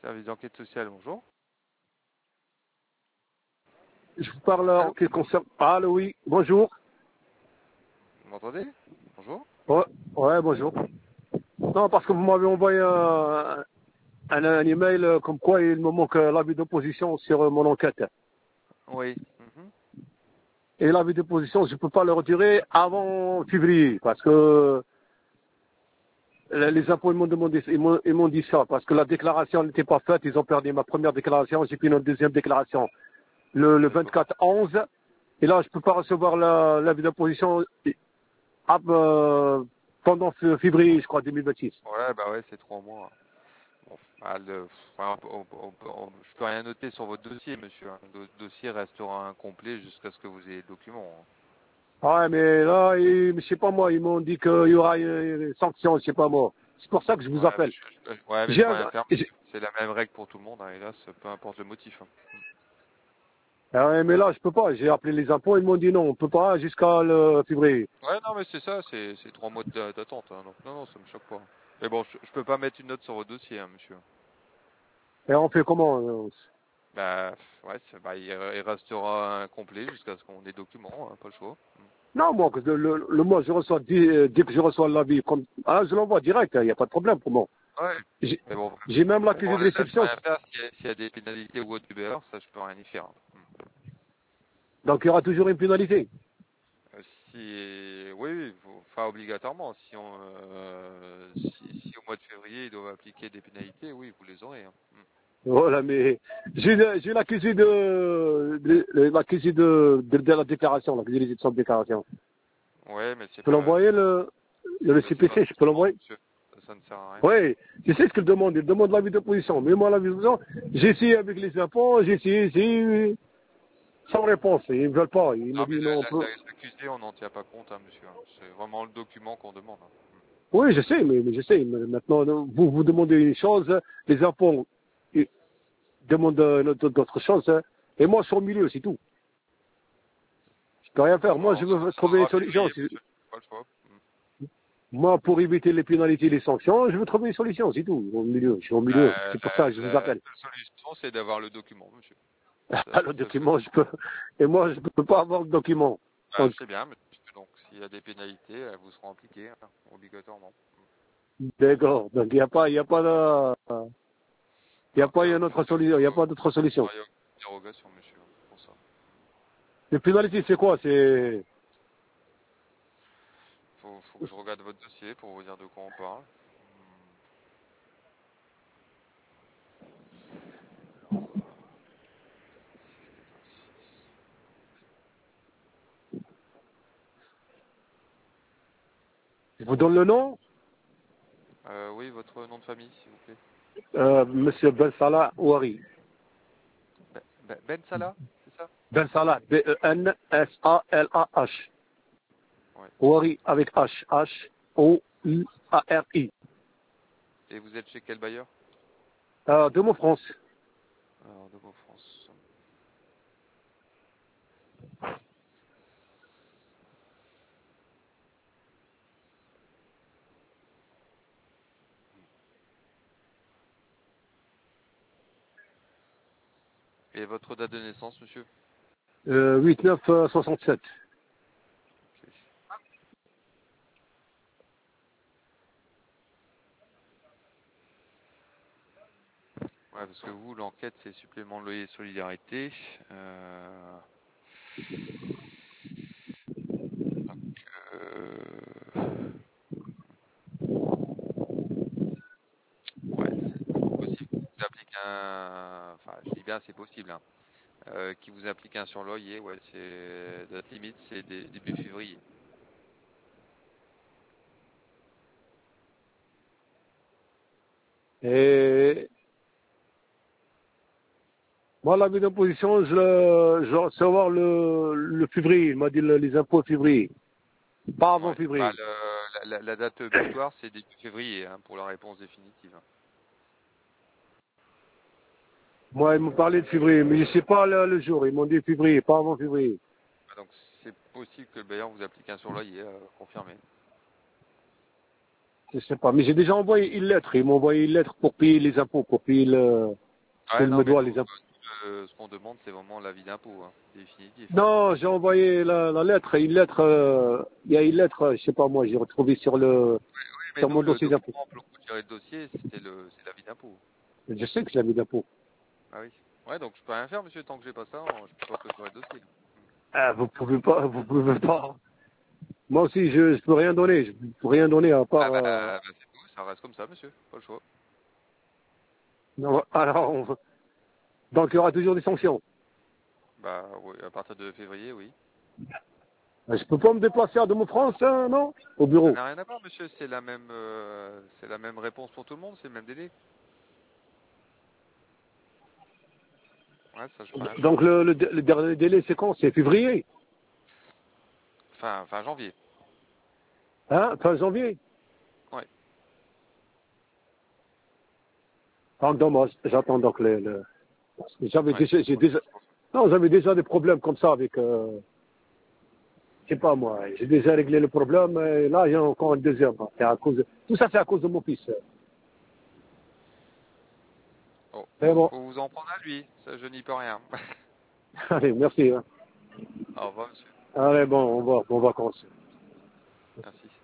Service d'enquête sociale, bonjour. Je vous parle Allô? en ce qui concerne. Allô, oui, bonjour. Vous m'entendez? Bonjour. Ouais, ouais, bonjour. Non, parce que vous m'avez envoyé un email comme quoi il me manque l'avis d'opposition sur mon enquête. Oui. Mhm. Et l'avis d'opposition, je ne peux pas le retirer avant février, parce que les impôts, ils m'ont dit ça, parce que la déclaration n'était pas faite, ils ont perdu ma première déclaration, j'ai pris une deuxième déclaration le D'accord. 24-11, et là, je ne peux pas recevoir l'avis d'opposition pendant février, je crois, 2026. Ouais, bah ouais, c'est 3 mois. Bon, enfin, je peux rien noter sur votre dossier, monsieur, hein. Le dossier restera incomplet jusqu'à ce que vous ayez le document, hein. Ouais, mais là, je sais pas moi, ils m'ont dit qu'il y aura une sanction, je sais pas moi. C'est pour ça que je vous Ouais, mais appelle. je J'ai peux un, rien faire, j'ai- monsieur. C'est la même règle pour tout le monde, hein, hélas, peu importe le motif, hein. ouais, mais là, je peux pas. J'ai appelé les impôts, ils m'ont dit non, on peut pas jusqu'à le février. Ouais, non, mais c'est ça, c'est 3 mois d'attente, hein, donc non, ça me choque pas. Mais bon, je peux pas mettre une note sur votre dossier, hein, monsieur. Et on fait comment Bah, ouais, il restera incomplet jusqu'à ce qu'on ait document, hein, pas le choix. Non, moi, le mois, je reçois, dès que je reçois l'avis, je l'envoie direct, il n'y a pas de problème pour moi. Ouais. J'ai Mais bon, j'ai même l'accusé pour de ça, je peux réception, rien faire. S'il y a des pénalités ou autre Uber, ça, je peux rien y faire. donc il y aura toujours une pénalité. Si, oui, enfin, obligatoirement. Si au mois de février, ils doivent appliquer des pénalités, oui, vous les aurez, hein. Voilà, mais j'ai l'accusé de la déclaration, l'accusé de réception de déclaration. Ouais, mais Je peux l'envoyer le ça, c'est pas CPC, je peux suffisant, l'envoyer. monsieur. Ça ne sert à rien. Oui, je sais ce qu'il demande. Il demande l'avis d'opposition. Mais moi, l'avis d'opposition, j'ai essayé avec les impôts, j'ai essayé, sans réponse. Ils ne veulent pas. Ils me Non, mais disent non, on peut. l'accusé, on n'en tient pas compte, hein, monsieur, hein. C'est vraiment le document qu'on demande, hein. Oui, je sais, mais je sais. Mais maintenant, vous demandez une chose, les impôts ils demandent d'autres choses. Et moi, je suis au milieu, c'est tout. Je peux rien faire. Moi, Non, je ça veux trouver une sera solution. février, monsieur. Pas le choix. Moi, pour éviter les pénalités et les sanctions, je veux trouver une solution, c'est tout. Au milieu, je suis au milieu. C'est pour ça que je vous La appelle. seule solution, c'est d'avoir le document, monsieur. Ah, C'est le la seule chose. document, je peux. Et moi, je ne peux pas avoir le document. Bah, Donc, je sais bien, mais donc s'il y a des pénalités, elles vous seront appliquées, hein, obligatoirement. d'accord. Donc, il n'y a Non, pas une autre solution. Il n'y a pas d'autre non, solution. il y a aucune dérogation, monsieur, pour ça. Les pénalités, c'est quoi? C'est. Faut que je regarde votre dossier pour vous dire de quoi on parle. Alors, 686. Je vous donne le nom? Oui, votre nom de famille, s'il vous plaît. Monsieur Ben Salah Ouari. Ben Salah, c'est ça? Ben Salah. Bensalah. Ouais. Ouari avec H. H-O-U-A-R-I. Et vous êtes chez quel bailleur? De mon France. Alors, de France. Et votre date de naissance, monsieur? 8-9-67. Ok. Ouais, parce que vous, l'enquête, c'est supplément de loyer solidarité. Donc, ouais, c'est possible qu'il vous applique un. Enfin, je dis bien, c'est possible, hein. Qu'il vous applique un surloyer, ouais, c'est date limite, c'est début février. Et moi, la mise en position, je vais recevoir le février. Il m'a dit les impôts février. Pas avant Ouais. Bah, février. la date butoir, c'est début février, hein, pour la réponse définitive. Moi, ils m'ont parlé de février, mais je ne sais pas le jour. Ils m'ont dit février, pas avant février. Donc, c'est possible que le bailleur vous applique un surloyer, confirmé. Je sais pas. Mais j'ai déjà envoyé une lettre. Ils m'ont envoyé une lettre pour payer les impôts, pour payer ce Ouais, qu'il non, me mais doit, nous, les impôts. ce qu'on demande, c'est vraiment l'avis d'impôt, hein, définitif. Hein. Non, j'ai envoyé la lettre. Une lettre, il y a une lettre, je sais pas moi, j'ai retrouvé Oui, mais sur nous, mon le dossier d'impôt. document pour gérer le dossier, c'est l'avis d'impôt. Je sais que je l'ai mis d'impôt. Ah oui. Ouais, donc je peux rien faire, monsieur, tant que j'ai pas ça, je peux pas clôturer le dossier. Ah, vous pouvez pas. Moi aussi, je peux rien donner. Je peux rien donner à part. Ah bah, c'est tout, ça reste comme ça, monsieur, pas le choix. Non, alors, donc il y aura toujours des sanctions. Bah oui, à partir de février, oui. Je peux pas me déplacer à de France, hein, non? Au Ça bureau. n'a rien à voir, monsieur, c'est la même réponse pour tout le monde, c'est le même délai. Ouais, ça, je peux rien faire. Donc le dernier délai, c'est quand? C'est février. Fin janvier. Hein? Fin janvier. Ouais. Ah, dommage. J'attends donc Ouais. j'ai déjà, non, j'avais déjà des problèmes comme ça avec, je sais pas moi. J'ai déjà réglé le problème, et là, j'ai encore un deuxième. Tout ça, c'est à cause de mon fils. Oh, Mais bon. faut vous en prendre à lui, ça, je n'y peux rien. Allez, merci, hein. Au revoir, monsieur. Allez, bon, on va, bon vacances. Merci.